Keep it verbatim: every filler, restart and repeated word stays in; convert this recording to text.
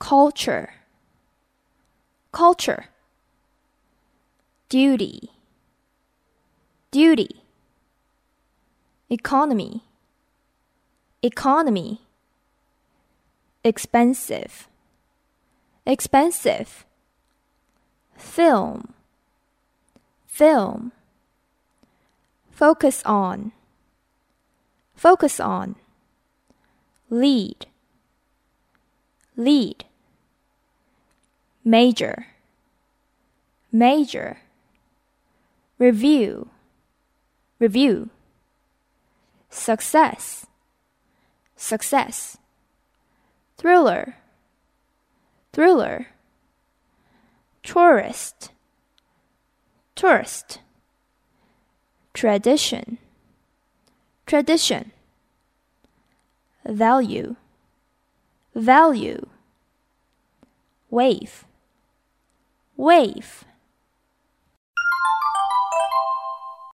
culture, culture, duty, duty, economy, economy, expensive, expensive, film, film, focus on, focus on, lead, lead, major, major, review, review, success, success, thriller, thriller, tourist, tourist, tradition, tradition, value, value, wave, wave.